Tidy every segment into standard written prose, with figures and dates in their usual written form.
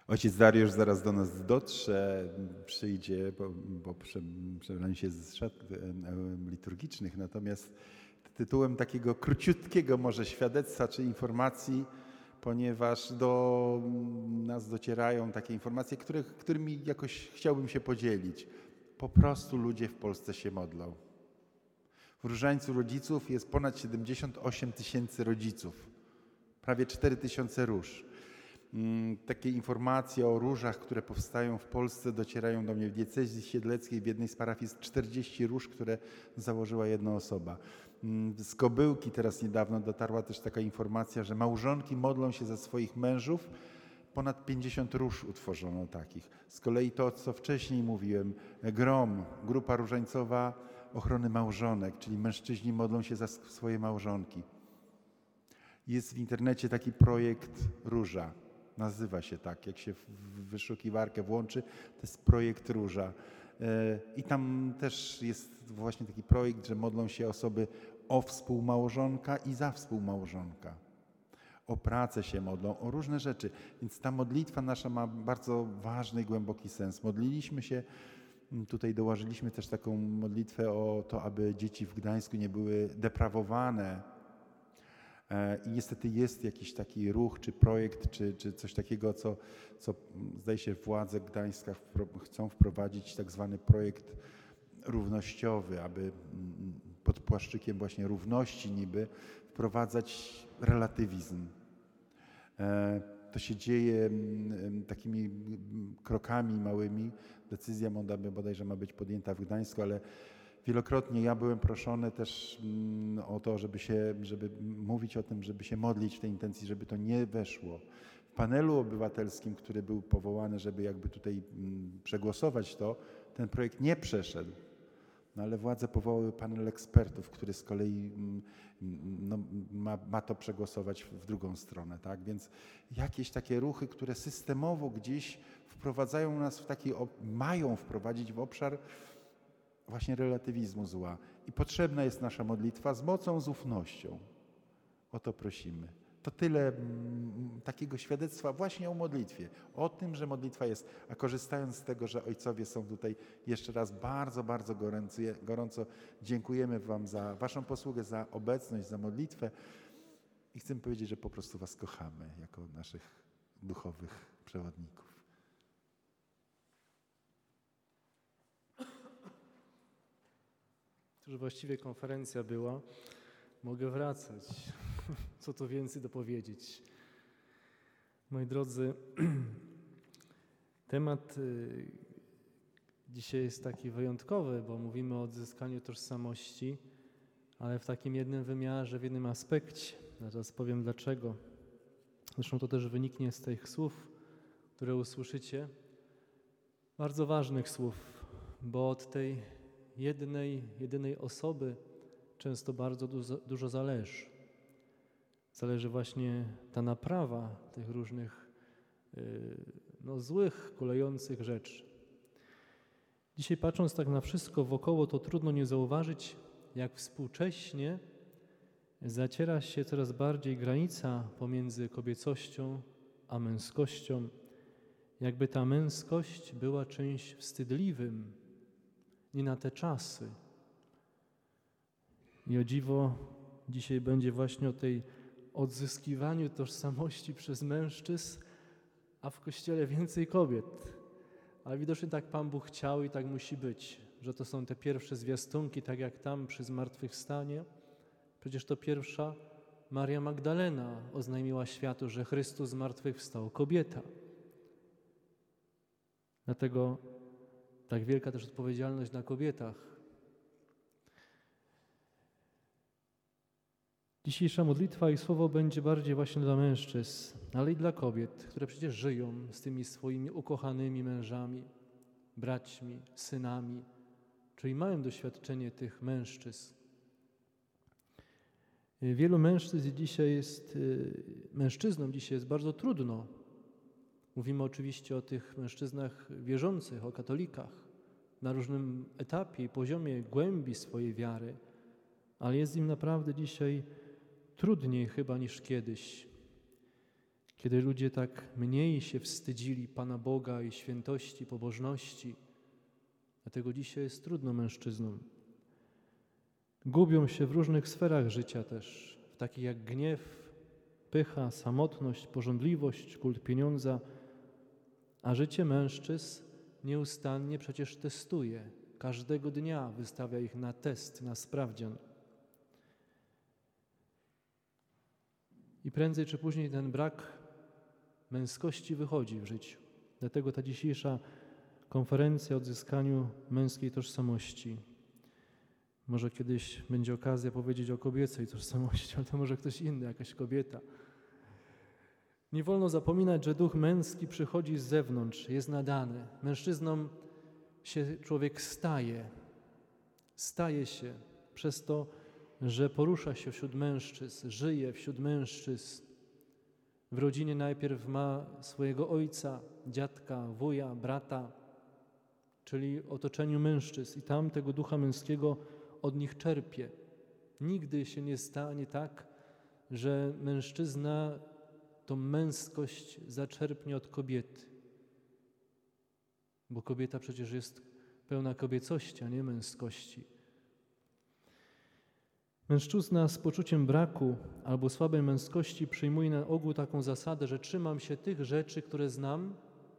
Ojciec Dariusz zaraz do nas dotrze, przyjdzie, bo przebranie się z szat liturgicznych. Natomiast tytułem takiego króciutkiego może świadectwa czy informacji, ponieważ do nas docierają takie informacje, którymi jakoś chciałbym się podzielić. Po prostu ludzie w Polsce się modlą. W Różańcu rodziców jest ponad 78 000 rodziców, prawie 4 000 róż. Takie informacje o różach, które powstają w Polsce, docierają do mnie w diecezji siedleckiej. W jednej z parafii jest 40 róż, które założyła jedna osoba. Z Kobyłki teraz niedawno dotarła też taka informacja, że małżonki modlą się za swoich mężów. Ponad 50 róż utworzono takich. Z kolei to, co wcześniej mówiłem, GROM, Grupa Różańcowa Ochrony Małżonek, czyli mężczyźni modlą się za swoje małżonki. Jest w internecie taki projekt Róża. Nazywa się tak, jak się w wyszukiwarkę włączy, to jest projekt Róża. I tam też jest właśnie taki projekt, że modlą się osoby o współmałżonka i za współmałżonka. O pracę się modlą, o różne rzeczy. Więc ta modlitwa nasza ma bardzo ważny i głęboki sens. Modliliśmy się, tutaj dołożyliśmy też taką modlitwę o to, aby dzieci w Gdańsku nie były deprawowane. I niestety jest jakiś taki ruch, czy projekt, czy coś takiego, co zdaje się władze Gdańska chcą wprowadzić, tak zwany projekt równościowy, aby pod płaszczykiem właśnie równości niby wprowadzać relatywizm. To się dzieje takimi krokami małymi. Decyzja bodajże ma być podjęta w Gdańsku, ale wielokrotnie ja byłem proszony też o to, żeby mówić o tym, żeby się modlić w tej intencji, żeby to nie weszło. W panelu obywatelskim, który był powołany, żeby jakby tutaj przegłosować to, ten projekt nie przeszedł. No ale władze powołały panel ekspertów, który z kolei ma to przegłosować w drugą stronę. Tak? Więc jakieś takie ruchy, które systemowo gdzieś wprowadzają nas mają wprowadzić w obszar właśnie relatywizmu zła. I potrzebna jest nasza modlitwa z mocą, z ufnością. O to prosimy. To tyle takiego świadectwa właśnie o modlitwie. O tym, że modlitwa jest. A korzystając z tego, że ojcowie są tutaj, jeszcze raz bardzo, bardzo gorąco dziękujemy wam za waszą posługę, za obecność, za modlitwę. I chcemy powiedzieć, że po prostu was kochamy jako naszych duchowych przewodników. Już właściwie konferencja była. Mogę wracać. Co tu więcej dopowiedzieć? Moi drodzy, temat dzisiaj jest taki wyjątkowy, bo mówimy o odzyskaniu tożsamości, ale w takim jednym wymiarze, w jednym aspekcie. Zaraz powiem dlaczego. Zresztą to też wyniknie z tych słów, które usłyszycie. Bardzo ważnych słów, bo od tej jedynej osoby często bardzo dużo zależy. Zależy właśnie ta naprawa tych różnych złych, kulejących rzeczy. Dzisiaj patrząc tak na wszystko wokoło, to trudno nie zauważyć, jak współcześnie zaciera się coraz bardziej granica pomiędzy kobiecością a męskością. Jakby ta męskość była czymś wstydliwym, nie na te czasy. I o dziwo dzisiaj będzie właśnie o tej odzyskiwaniu tożsamości przez mężczyzn, a w Kościele więcej kobiet. Ale widocznie tak Pan Bóg chciał i tak musi być, że to są te pierwsze zwiastunki, tak jak tam przy zmartwychwstanie. Przecież to pierwsza Maria Magdalena oznajmiła światu, że Chrystus zmartwychwstał, kobieta. Dlatego tak wielka też odpowiedzialność na kobietach. Dzisiejsza modlitwa i słowo będzie bardziej właśnie dla mężczyzn, ale i dla kobiet, które przecież żyją z tymi swoimi ukochanymi mężami, braćmi, synami, czyli mają doświadczenie tych mężczyzn. Wielu mężczyznom dzisiaj jest bardzo trudno. Mówimy oczywiście o tych mężczyznach wierzących, o katolikach, na różnym etapie i poziomie głębi swojej wiary, ale jest im naprawdę dzisiaj trudniej chyba niż kiedyś. kiedy ludzie tak mniej się wstydzili Pana Boga i świętości, pobożności. Dlatego dzisiaj jest trudno mężczyznom. Gubią się w różnych sferach życia też, w takich jak gniew, pycha, samotność, pożądliwość, kult pieniądza, a życie mężczyzn nieustannie przecież testuje. Każdego dnia wystawia ich na test, na sprawdzian. I prędzej czy później ten brak męskości wychodzi w życiu. Dlatego ta dzisiejsza konferencja o odzyskaniu męskiej tożsamości. Może kiedyś będzie okazja powiedzieć o kobiecej tożsamości, ale to może ktoś inny, jakaś kobieta. Nie wolno zapominać, że duch męski przychodzi z zewnątrz, jest nadany. Mężczyznom się człowiek staje się przez to, że porusza się wśród mężczyzn, żyje wśród mężczyzn. W rodzinie najpierw ma swojego ojca, dziadka, wuja, brata, czyli w otoczeniu mężczyzn i tam tego ducha męskiego od nich czerpie. Nigdy się nie stanie tak, że mężczyzna tą męskość zaczerpnie od kobiety. Bo kobieta przecież jest pełna kobiecości, a nie męskości. Mężczyzna z poczuciem braku albo słabej męskości przyjmuje na ogół taką zasadę, że trzymam się tych rzeczy, które znam,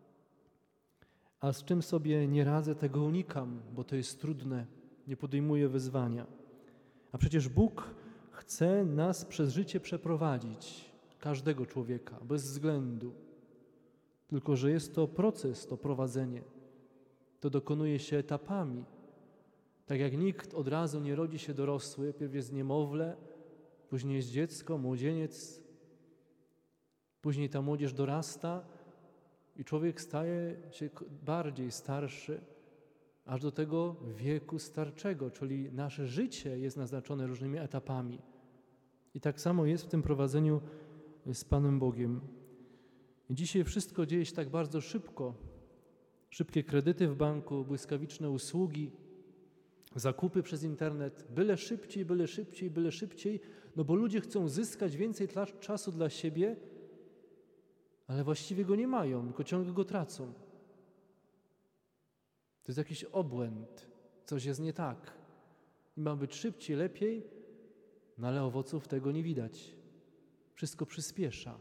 a z czym sobie nie radzę, tego unikam, bo to jest trudne, nie podejmuję wyzwania. A przecież Bóg chce nas przez życie przeprowadzić, każdego człowieka, bez względu. Tylko że jest to proces, to prowadzenie. To dokonuje się etapami. Tak jak nikt od razu nie rodzi się dorosły, pierw jest niemowlę, później jest dziecko, młodzieniec, później ta młodzież dorasta i człowiek staje się bardziej starszy, aż do tego wieku starczego, czyli nasze życie jest naznaczone różnymi etapami. I tak samo jest w tym prowadzeniu z Panem Bogiem. I dzisiaj wszystko dzieje się tak bardzo szybko. Szybkie kredyty w banku, błyskawiczne usługi, zakupy przez internet, byle szybciej, byle szybciej, byle szybciej, no bo ludzie chcą zyskać więcej czasu dla siebie, ale właściwie go nie mają, tylko ciągle go tracą. To jest jakiś obłęd, coś jest nie tak. I ma być szybciej, lepiej, no ale owoców tego nie widać. Wszystko przyspiesza.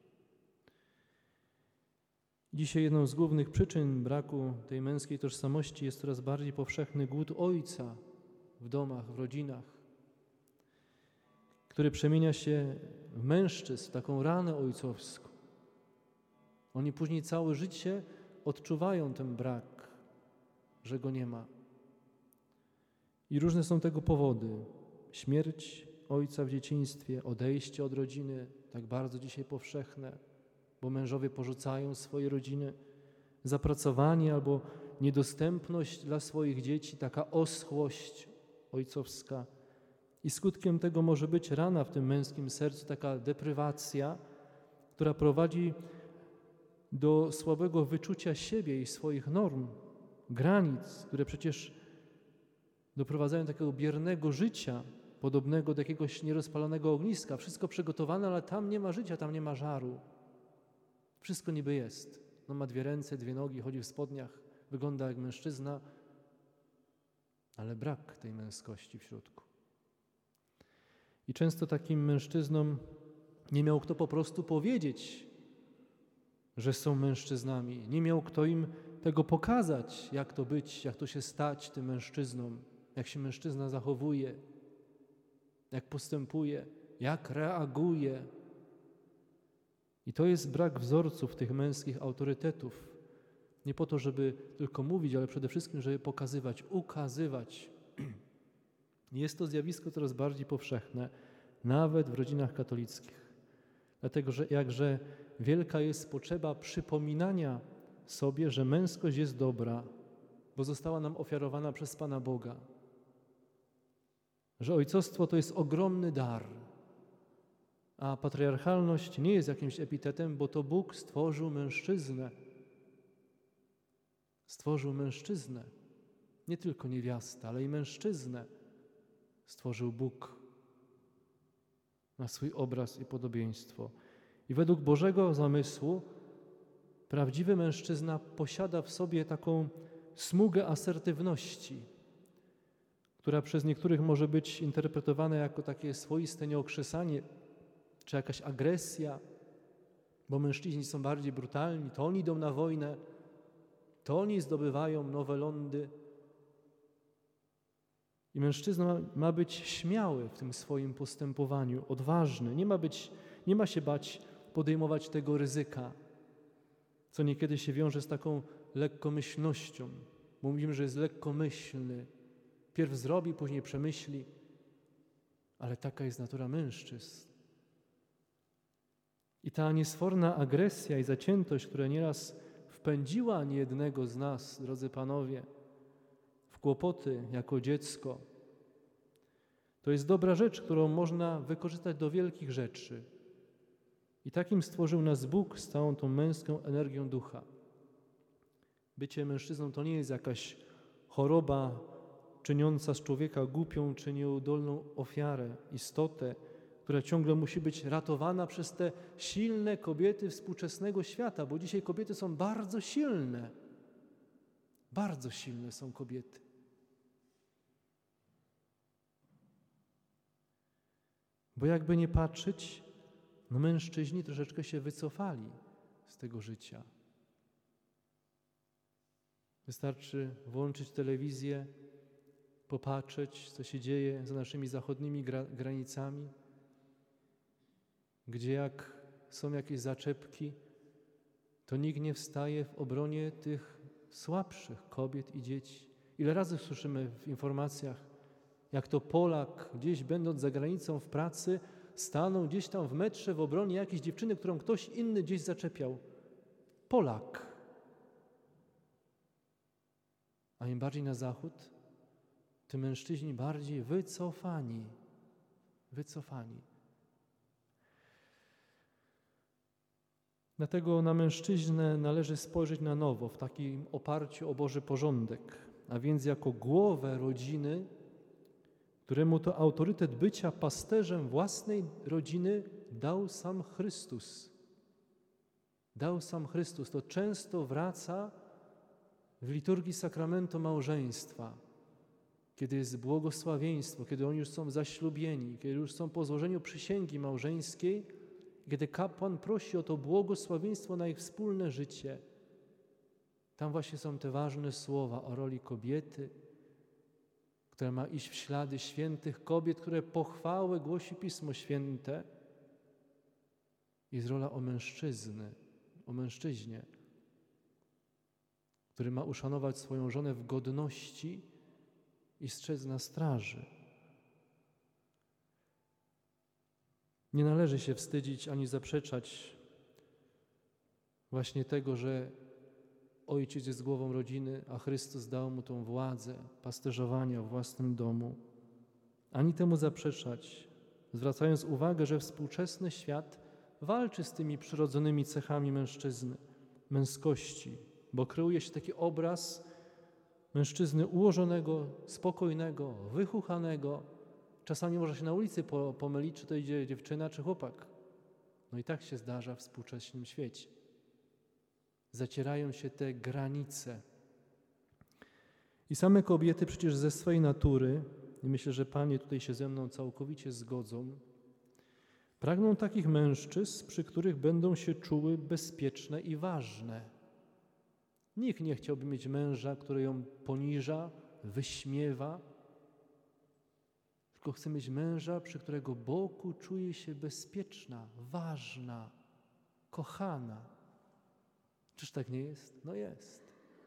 Dzisiaj jedną z głównych przyczyn braku tej męskiej tożsamości jest coraz bardziej powszechny głód ojca w domach, w rodzinach, który przemienia się w mężczyzn, w taką ranę ojcowską. Oni później całe życie odczuwają ten brak, że go nie ma. I różne są tego powody. Śmierć ojca w dzieciństwie, odejście od rodziny, tak bardzo dzisiaj powszechne, bo mężowie porzucają swoje rodziny, zapracowanie albo niedostępność dla swoich dzieci, taka oschłość ojcowska. I skutkiem tego może być rana w tym męskim sercu, taka deprywacja, która prowadzi do słabego wyczucia siebie i swoich norm, granic, które przecież doprowadzają do takiego biernego życia, podobnego do jakiegoś nierozpalonego ogniska. Wszystko przygotowane, ale tam nie ma życia, tam nie ma żaru. Wszystko niby jest. No ma 2 ręce, 2 nogi, chodzi w spodniach, wygląda jak mężczyzna, ale brak tej męskości w środku. I często takim mężczyznom nie miał kto po prostu powiedzieć, że są mężczyznami. Nie miał kto im tego pokazać, jak to być, jak to się stać tym mężczyzną, jak się mężczyzna zachowuje, jak postępuje, jak reaguje. I to jest brak wzorców tych męskich autorytetów. Nie po to, żeby tylko mówić, ale przede wszystkim, żeby pokazywać, ukazywać. Jest to zjawisko coraz bardziej powszechne, nawet w rodzinach katolickich. Dlatego, że jakże wielka jest potrzeba przypominania sobie, że męskość jest dobra, bo została nam ofiarowana przez Pana Boga. Że ojcostwo to jest ogromny dar, a patriarchalność nie jest jakimś epitetem, bo to Bóg stworzył mężczyznę. Stworzył mężczyznę, nie tylko niewiastę, ale i mężczyznę stworzył Bóg na swój obraz i podobieństwo. I według Bożego zamysłu prawdziwy mężczyzna posiada w sobie taką smugę asertywności, która przez niektórych może być interpretowana jako takie swoiste nieokrzesanie czy jakaś agresja, bo mężczyźni są bardziej brutalni, to oni idą na wojnę, to oni zdobywają nowe lądy. I mężczyzna ma być śmiały w tym swoim postępowaniu, odważny, nie ma się bać podejmować tego ryzyka, co niekiedy się wiąże z taką lekkomyślnością, bo mówimy, że jest lekkomyślny. Pierw zrobi, później przemyśli, ale taka jest natura mężczyzn. I ta niesforna agresja i zaciętość, która nieraz wpędziła niejednego z nas, drodzy panowie, w kłopoty jako dziecko, to jest dobra rzecz, którą można wykorzystać do wielkich rzeczy. I takim stworzył nas Bóg z całą tą męską energią ducha. Bycie mężczyzną to nie jest jakaś choroba czyniąca z człowieka głupią czy nieudolną ofiarę, istotę, która ciągle musi być ratowana przez te silne kobiety współczesnego świata, bo dzisiaj kobiety są bardzo silne. Bardzo silne są kobiety. Bo jakby nie patrzeć, mężczyźni troszeczkę się wycofali z tego życia. Wystarczy włączyć telewizję, popatrzeć, co się dzieje za naszymi zachodnimi granicami, gdzie jak są jakieś zaczepki, to nikt nie wstaje w obronie tych słabszych kobiet i dzieci. Ile razy słyszymy w informacjach, jak to Polak, gdzieś będąc za granicą w pracy, stanął gdzieś tam w metrze w obronie jakiejś dziewczyny, którą ktoś inny gdzieś zaczepiał. Polak. A im bardziej na zachód, tym mężczyźni bardziej wycofani. Dlatego na mężczyznę należy spojrzeć na nowo, w takim oparciu o Boży porządek, a więc jako głowę rodziny, któremu to autorytet bycia pasterzem własnej rodziny dał sam Chrystus. Dał sam Chrystus. To często wraca w liturgii sakramentu małżeństwa, kiedy jest błogosławieństwo, kiedy oni już są zaślubieni, kiedy już są po złożeniu przysięgi małżeńskiej, kiedy kapłan prosi o to błogosławieństwo na ich wspólne życie. Tam właśnie są te ważne słowa o roli kobiety, która ma iść w ślady świętych kobiet, które pochwałę głosi Pismo Święte. Jest rola o mężczyźnie, który ma uszanować swoją żonę w godności i strzec na straży. Nie należy się wstydzić ani zaprzeczać właśnie tego, że ojciec jest głową rodziny, a Chrystus dał mu tą władzę pasterzowania w własnym domu. Ani temu zaprzeczać, zwracając uwagę, że współczesny świat walczy z tymi przyrodzonymi cechami mężczyzny, męskości, bo kreuje się taki obraz mężczyzny ułożonego, spokojnego, wychuchanego. Czasami można się na ulicy pomylić, czy to idzie dziewczyna, czy chłopak. No i tak się zdarza w współczesnym świecie. Zacierają się te granice. I same kobiety przecież ze swej natury, i myślę, że panie tutaj się ze mną całkowicie zgodzą, pragną takich mężczyzn, przy których będą się czuły bezpieczne i ważne. Nikt nie chciałby mieć męża, który ją poniża, wyśmiewa, tylko chce mieć męża, przy którego boku czuje się bezpieczna, ważna, kochana. Czyż tak nie jest? No jest.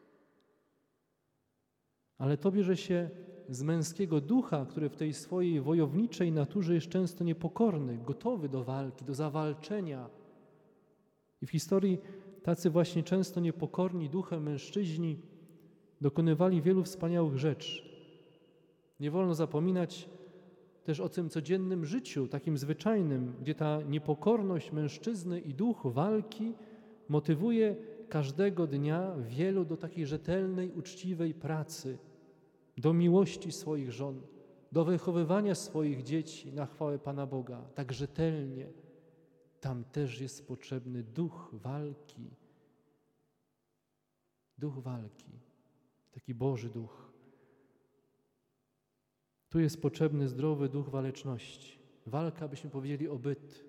Ale to bierze się z męskiego ducha, który w tej swojej wojowniczej naturze jest często niepokorny, gotowy do walki, do zawalczenia. I w historii tacy właśnie często niepokorni duchem mężczyźni dokonywali wielu wspaniałych rzeczy. Nie wolno zapominać też o tym codziennym życiu, takim zwyczajnym, gdzie ta niepokorność mężczyzny i duch walki motywuje każdego dnia wielu do takiej rzetelnej, uczciwej pracy, do miłości swoich żon, do wychowywania swoich dzieci na chwałę Pana Boga, tak rzetelnie, tam też jest potrzebny duch walki. Duch walki, taki Boży duch. Tu jest potrzebny zdrowy duch waleczności. Walka, byśmy powiedzieli, o byt.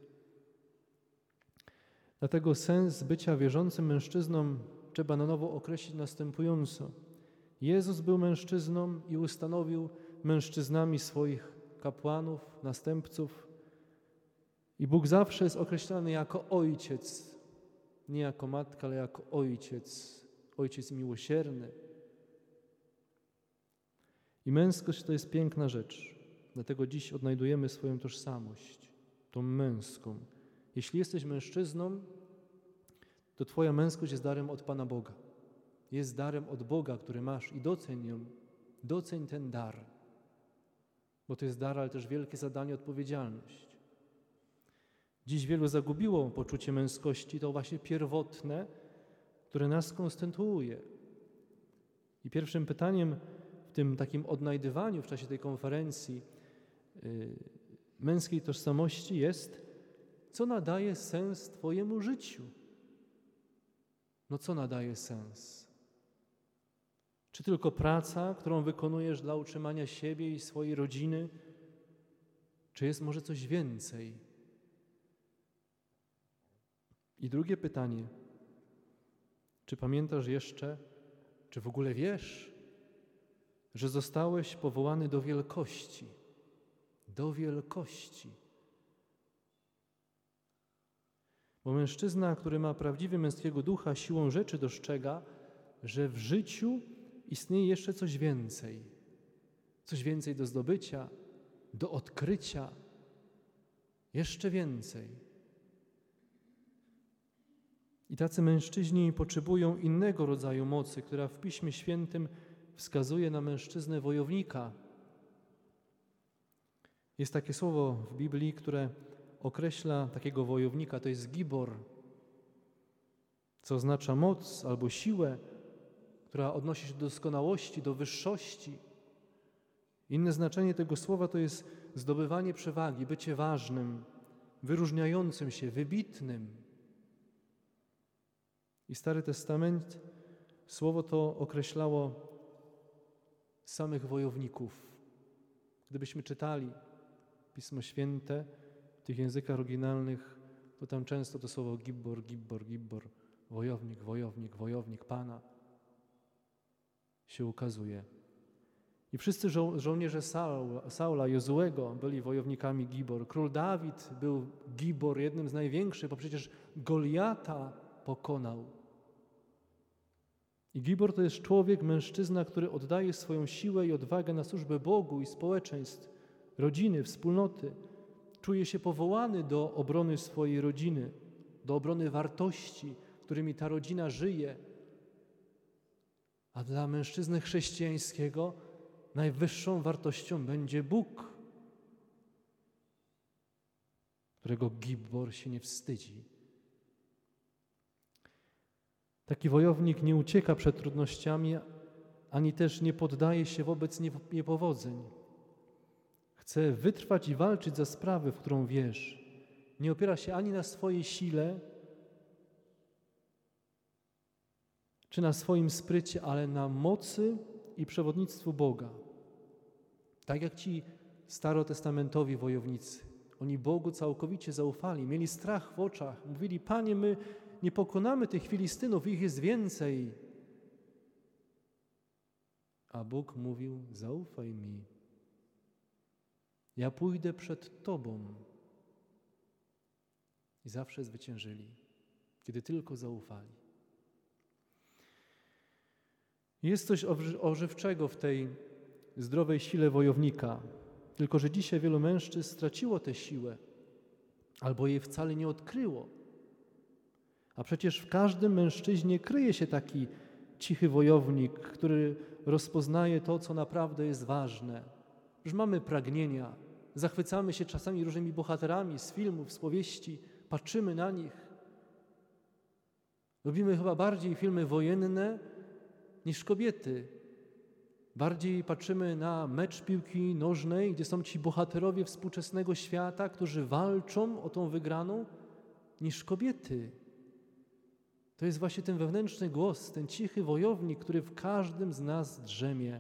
Dlatego sens bycia wierzącym mężczyzną trzeba na nowo określić następująco. Jezus był mężczyzną i ustanowił mężczyznami swoich kapłanów, następców. I Bóg zawsze jest określany jako ojciec, nie jako matka, ale jako ojciec. Ojciec miłosierny. I męskość to jest piękna rzecz. Dlatego dziś odnajdujemy swoją tożsamość, tą męską. Jeśli jesteś mężczyzną, to twoja męskość jest darem od Pana Boga. Jest darem od Boga, który masz i doceń ją. Doceń ten dar. Bo to jest dar, ale też wielkie zadanie, odpowiedzialność. Dziś wielu zagubiło poczucie męskości, to właśnie pierwotne, które nas konstytuuje. I pierwszym pytaniem w tym takim odnajdywaniu w czasie tej konferencji męskiej tożsamości jest, co nadaje sens twojemu życiu? No co nadaje sens? Czy tylko praca, którą wykonujesz dla utrzymania siebie i swojej rodziny? Czy jest może coś więcej? I drugie pytanie. Czy pamiętasz jeszcze, czy w ogóle wiesz, że zostałeś powołany do wielkości? Do wielkości. Bo mężczyzna, który ma prawdziwie męskiego ducha, siłą rzeczy dostrzega, że w życiu istnieje jeszcze coś więcej. Coś więcej do zdobycia, do odkrycia. Jeszcze więcej. I tacy mężczyźni potrzebują innego rodzaju mocy, która w Piśmie Świętym wskazuje na mężczyznę wojownika. Jest takie słowo w Biblii, które określa takiego wojownika, to jest gibor, co oznacza moc albo siłę, która odnosi się do doskonałości, do wyższości. Inne znaczenie tego słowa to jest zdobywanie przewagi, bycie ważnym, wyróżniającym się, wybitnym. I Stary Testament słowo to określało samych wojowników. Gdybyśmy czytali Pismo Święte w tych językach oryginalnych, to tam często to słowo gibbor, gibbor, gibbor, wojownik, wojownik, wojownik Pana się ukazuje. I wszyscy żołnierze Saula, Jozuego byli wojownikami gibor. Król Dawid był gibor, jednym z największych, bo przecież Goliata pokonał. I gibor to jest człowiek, mężczyzna, który oddaje swoją siłę i odwagę na służbę Bogu i społeczeństw, rodziny, wspólnoty. Czuje się powołany do obrony swojej rodziny, do obrony wartości, którymi ta rodzina żyje. A dla mężczyzny chrześcijańskiego najwyższą wartością będzie Bóg, którego gibor się nie wstydzi. Taki wojownik nie ucieka przed trudnościami, ani też nie poddaje się wobec niepowodzeń. Chce wytrwać i walczyć za sprawę, w którą wierz. Nie opiera się ani na swojej sile, czy na swoim sprycie, ale na mocy i przewodnictwu Boga. Tak jak ci starotestamentowi wojownicy. Oni Bogu całkowicie zaufali, mieli strach w oczach. Mówili, Panie, my nie pokonamy tych Filistynów, ich jest więcej. A Bóg mówił, zaufaj mi. Ja pójdę przed Tobą. I zawsze zwyciężyli, kiedy tylko zaufali. Jest coś ożywczego w tej zdrowej sile wojownika. Tylko że dzisiaj wielu mężczyzn straciło tę siłę albo jej wcale nie odkryło. A przecież w każdym mężczyźnie kryje się taki cichy wojownik, który rozpoznaje to, co naprawdę jest ważne. Już mamy pragnienia, zachwycamy się czasami różnymi bohaterami z filmów, z powieści, patrzymy na nich. Lubimy chyba bardziej filmy wojenne niż kobiety. Bardziej patrzymy na mecz piłki nożnej, gdzie są ci bohaterowie współczesnego świata, którzy walczą o tą wygraną, niż kobiety. To jest właśnie ten wewnętrzny głos, ten cichy wojownik, który w każdym z nas drzemie.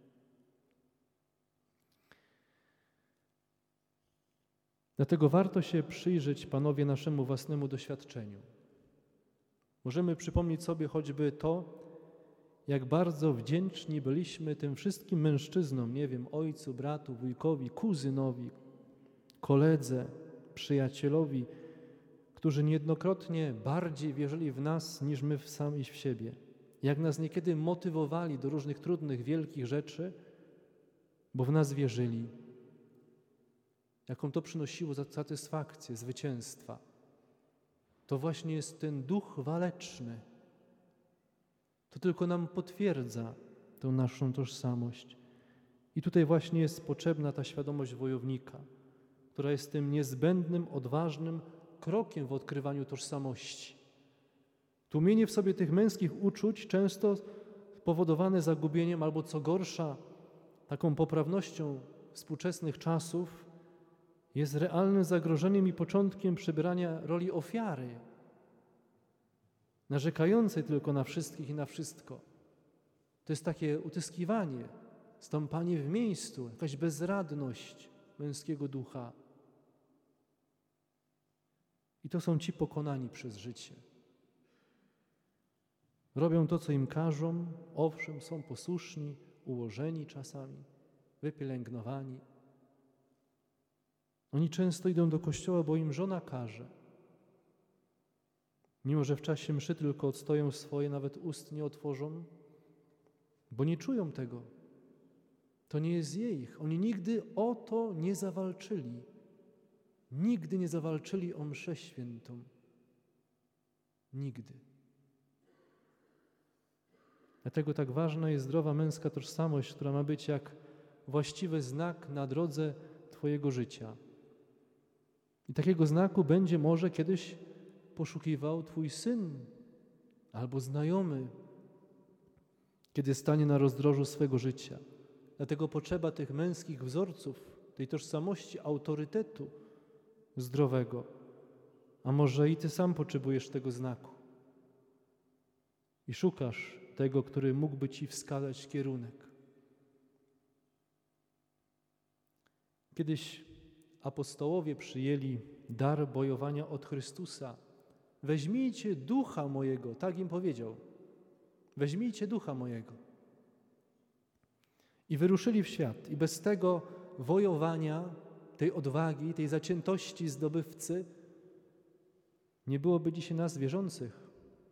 Dlatego warto się przyjrzeć, panowie, naszemu własnemu doświadczeniu. Możemy przypomnieć sobie choćby to, jak bardzo wdzięczni byliśmy tym wszystkim mężczyznom, ojcu, bratu, wujkowi, kuzynowi, koledze, przyjacielowi, którzy niejednokrotnie bardziej wierzyli w nas niż my sami w siebie. Jak nas niekiedy motywowali do różnych trudnych, wielkich rzeczy, bo w nas wierzyli. Jaką to przynosiło satysfakcję, zwycięstwa. To właśnie jest ten duch waleczny. To tylko nam potwierdza tę naszą tożsamość. I tutaj właśnie jest potrzebna ta świadomość wojownika, która jest tym niezbędnym, odważnym krokiem w odkrywaniu tożsamości. Tłumienie w sobie tych męskich uczuć, często spowodowane zagubieniem albo co gorsza, taką poprawnością współczesnych czasów, jest realnym zagrożeniem i początkiem przybierania roli ofiary, narzekającej tylko na wszystkich i na wszystko. To jest takie utyskiwanie, stąpanie w miejscu, jakaś bezradność męskiego ducha. I to są ci pokonani przez życie. Robią to, co im każą, owszem, są posłuszni, ułożeni czasami, wypielęgnowani. Oni często idą do kościoła, bo im żona każe. Mimo że w czasie mszy tylko odstoją swoje, nawet ust nie otworzą, bo nie czują tego. To nie jest ich. Oni nigdy o to nie zawalczyli. Nigdy nie zawalczyli o mszę świętą. Nigdy. Dlatego tak ważna jest zdrowa męska tożsamość, która ma być jak właściwy znak na drodze Twojego życia. I takiego znaku będzie może kiedyś poszukiwał Twój syn albo znajomy, kiedy stanie na rozdrożu swego życia. Dlatego potrzeba tych męskich wzorców, tej tożsamości, autorytetu zdrowego. A może i Ty sam potrzebujesz tego znaku i szukasz tego, który mógłby Ci wskazać kierunek. Kiedyś apostołowie przyjęli dar bojowania od Chrystusa. Weźmijcie ducha mojego, tak im powiedział. Weźmijcie ducha mojego. I wyruszyli w świat. I bez tego wojowania, tej odwagi, tej zaciętości zdobywcy nie byłoby dzisiaj nas wierzących.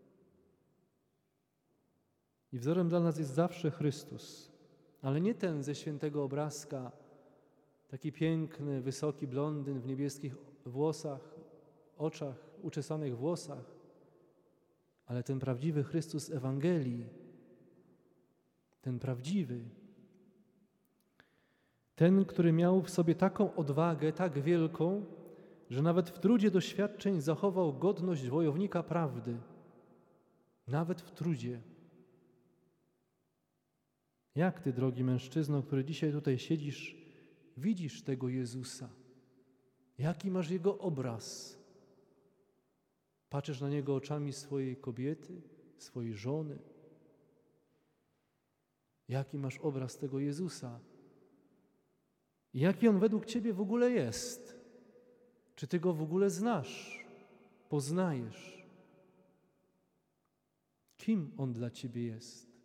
I wzorem dla nas jest zawsze Chrystus. Ale nie ten ze świętego obrazka, taki piękny, wysoki blondyn w niebieskich włosach, oczach, uczesanych włosach, ale ten prawdziwy Chrystus Ewangelii, ten prawdziwy, ten, który miał w sobie taką odwagę, tak wielką, że nawet w trudzie doświadczeń zachował godność wojownika prawdy. Nawet w trudzie. Jak Ty, drogi mężczyzno, który dzisiaj tutaj siedzisz, widzisz tego Jezusa? Jaki masz Jego obraz? Patrzysz na Niego oczami swojej kobiety, swojej żony? Jaki masz obraz tego Jezusa? I jaki On według Ciebie w ogóle jest? Czy Ty Go w ogóle znasz, poznajesz? Kim On dla Ciebie jest?